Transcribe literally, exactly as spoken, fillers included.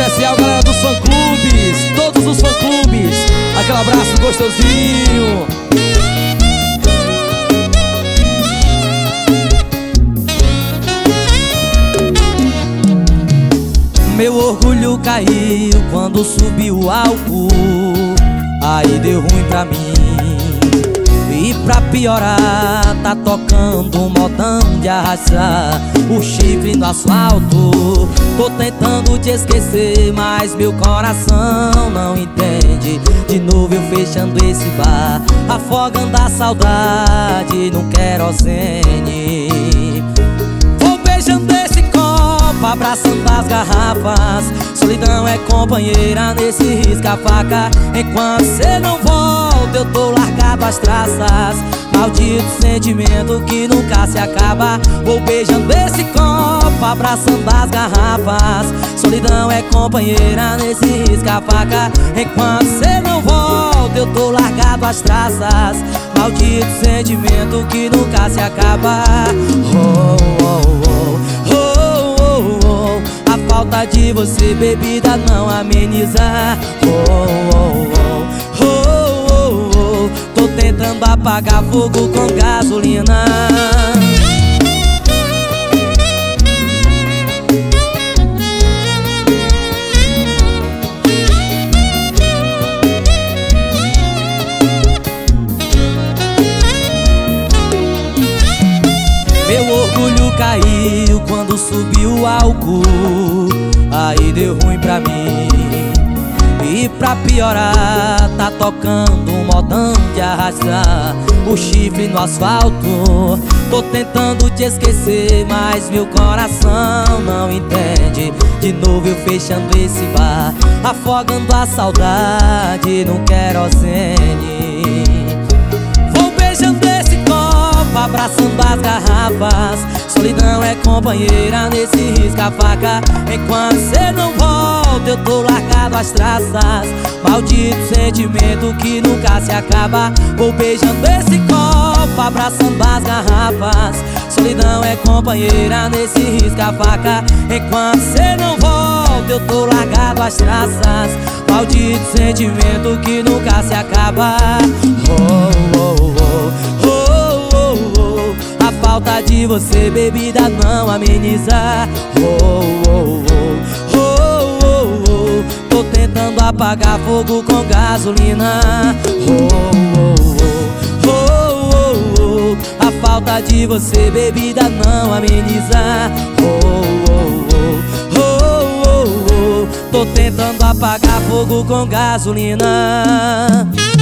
especial, galera dos fã-clubes, todos os fã-clubes. Aquele abraço gostosinho. Meu orgulho caiu quando subiu o álcool, aí deu ruim pra mim. E pra piorar, tá tocando um modão de arrastar o chifre no asfalto. Tô tentando te esquecer, mas meu coração não entende. De novo eu fechando esse bar, afogando a saudade no querosene. Vou beijando esse copo, abraçando as garrafas. Solidão é companheira nesse risca-faca. Enquanto cê não volta, eu tô largado às traças. Maldito sentimento que nunca se acaba. Vou beijando esse copo, abraçando as garrafas. Solidão é companheira nesse risca-faca. Enquanto cê não volta, eu tô largado às traças. Maldito sentimento que nunca se acaba. Oh, oh, oh, oh, oh, oh. A falta de você, bebida, não ameniza. Oh, oh, oh, oh, oh, oh. Tô tentando apagar fogo com gasolina. Meu orgulho caiu quando subiu o álcool, aí deu ruim pra mim. E pra piorar, tá tocando um modão de arrastar o chifre no asfalto. Tô tentando te esquecer, mas meu coração não entende. De novo eu fechando esse bar, afogando a saudade no querosene. Vou beijando esse copo, abraçando as garrafas. Solidão é companheira nesse risca-faca. Enquanto cê não volta, eu tô largado às traças. Maldito sentimento que nunca se acaba. Vou beijando esse copo, abraçando as garrafas. Solidão é companheira nesse risca-faca. Enquanto cê não volta, eu tô largado às traças. Maldito sentimento que nunca se acaba. Oh, oh, oh, oh, oh, oh. A falta de você, bebida, não ameniza. Oh, oh, oh, oh, oh, oh. Tô tentando apagar fogo com gasolina. Oh, oh, oh, oh, oh, oh. A falta de você, bebida, não ameniza. Oh, oh, oh, oh, oh, oh. Tô tentando apagar fogo com gasolina.